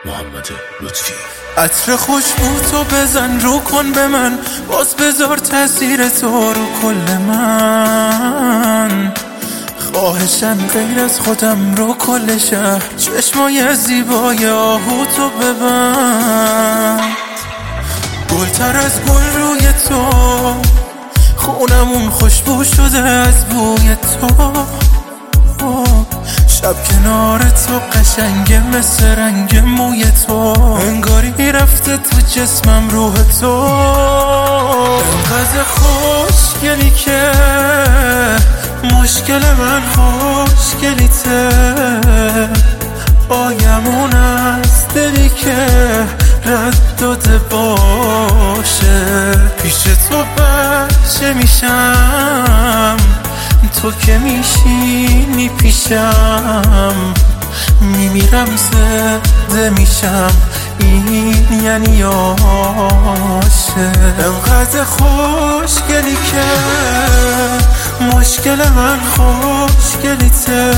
محمد لطفی. عطر خوشبو تو بزن رو کن به من، باز بذار تاثیر تو رو کل من. خواهشن غیر از خودم رو کل شهر، چشمای زیبای آهو تو ببند. گلتر از گل روی تو، خونمون خوشبو شده از بوی تو. شب کنار تو قشنگه مثل رنگ موی تو، انگاری رفته تو جسمم روح تو. انقدر خوشگلی که مشکل من خوشگلیته. آیمون از دلی که رد داده باشه. پیش تو بچه میشم، تو که میشینی پیشم. میمیرم زده میشم، این یعنی عاشق. انقدر خوشگلی که مشکل من خوشگلیته.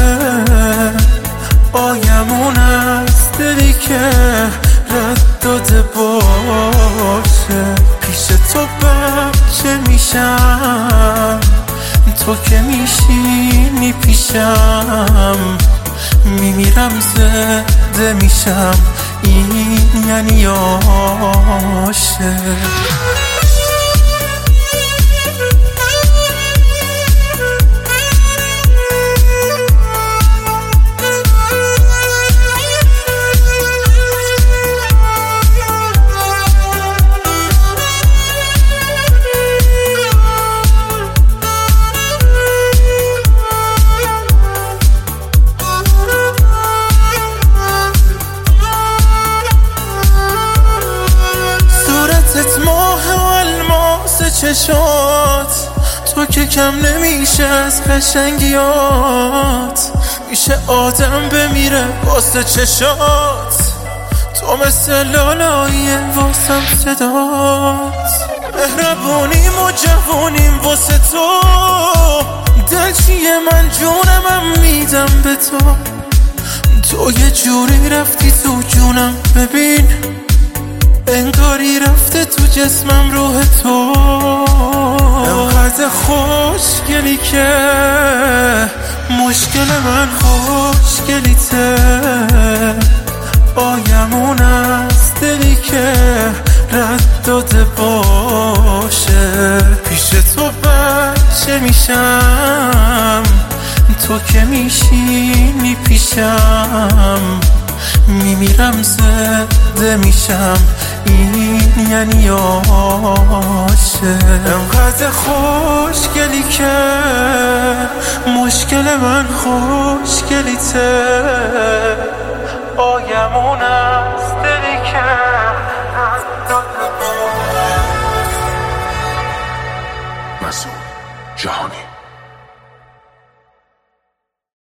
آیمون از دلی که رد داده باشه. پیش تو بچه میشم، تو که میشینی پیشم. میمیرم زده میشم، این یعنی عاشق. چشات تو که کم نمیشه از قشنگیات. میشه آدم بمیره واسه چشات. تو مثل لالاییه واسم صدات. مهربونیم و جوونیم واسه تو. دل چیه من جونمم میدم به تو. تو یه جوری رفتی تو جونم، ببین انگاری رفته تو جسمم روح تو. انقدر خوشگلی که مشکل من خوشگلیته. آیمون از دلی که رد داده باشه. پیش تو بچه میشم، تو که میشینی پیشم. میمیرم زده میشم، این یعنی عاشق. انقدر خوشگلی که مشکل من خوشگلیته. آیمون از دلی که مسعود جهانی.